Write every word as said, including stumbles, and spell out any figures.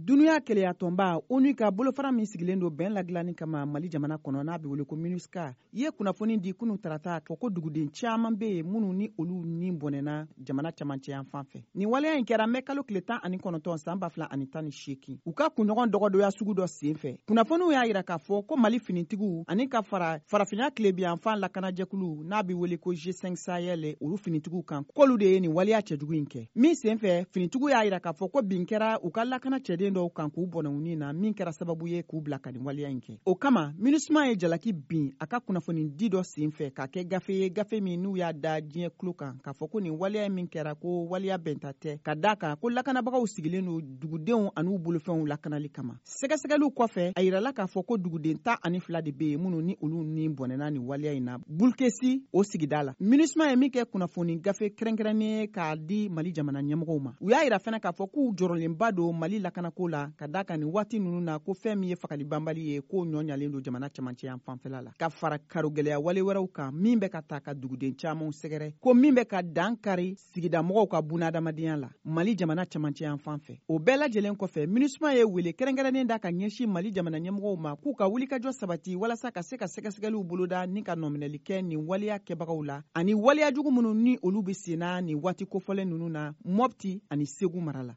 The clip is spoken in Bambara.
Dunuya keleya tɔnba onu ka bolofara min sigilen don bɛn ladilanni kama Mali jamana kɔnɔ n'a bɛ wele ko MINUSCA ye kunnafoni di kunun tarata fɔ ko duguden caaman bɛ yen minnu ni olu ni bɔnɛna jamana camancɛ yan fan fɛ. Nin waleya in kɛra mɛ kalo tile tan ani kɔnɔntɔn san ba fila ani tan ni seegin. U ka kunɲɔgɔn dɔgɔdɔya sugu dɔ sen fɛ. Kunnafoniw y'a yira k'a fɔ ko Mali finitigiw ani ka fara farafinya tilebiyanfan lakanajɛkulu n'a bɛ wele ko G cinq Sahel olu finitigiw kan k'olu de ye nin waleya cɛjugu in kɛ. Min sen fɛ finitigiw y'a yira k'a fɔ ko bin kɛra u ka lakana cɛden dɔw kan k'u bɔnɛwuni na min kɛra sababu ye k'u bila ka nin waleya in kɛ. O kama MINUSMA ye jalaki bin a ka kunnafoni di dɔ sen fɛ k'a kɛ gafe ye gafe min n'u y'a da diɲɛ kulo kan k'a fɔ ko nin waleya min kɛra ko waleya bɛnta tɛ ka d'a kan ko lakanabagaw sigilen don dugudenw an'u bolofɛnw lakanali kama. Sɛgɛsɛgɛliw kɔfɛ a yirala k'a fɔ ko duguden tan ani fila de bɛ yen minnu ni olu ni bɔnɛna nin waleya in na Bulkesi o sigida la. MINUSMA ye min kɛ kunnafoni gafe kɛrɛnkɛrɛnnen k'a di Mali jamana ɲɛmɔgɔw ma. U y'a yira fana k'a fɔ k'u jɔrɔlenba don Mali lakanako la ka d'a kan nin waati ninnu na ko fɛn min ye fagali banbali ye k'o ɲɔɲalen don jamana camancɛ yan fanfɛla la ka fara karogɛlɛya wale wɛrɛw kan min bɛ ka taa ka duguden camanw sɛgɛrɛ ko min bɛ ka dan kari sigida mɔgɔw ka bunadamadenya la Mali jamana camancɛ yan fan fɛ. O bɛɛ lajɛlen kɔfɛ MINUSMA ye wele kɛrɛnkɛrɛnnen da ka ɲɛsin Mali jamana ɲɛmɔgɔw ma k'u ka wulikajɔ sabati walasa ka se ka sɛgɛsɛgɛliw boloda ni ka nɔminɛli kɛ nin waleya kɛbagaw la ani waleya jugu minnu ni olu bɛ senna nin waati kofɔlen ninnu na Mopti ani Segu mara la.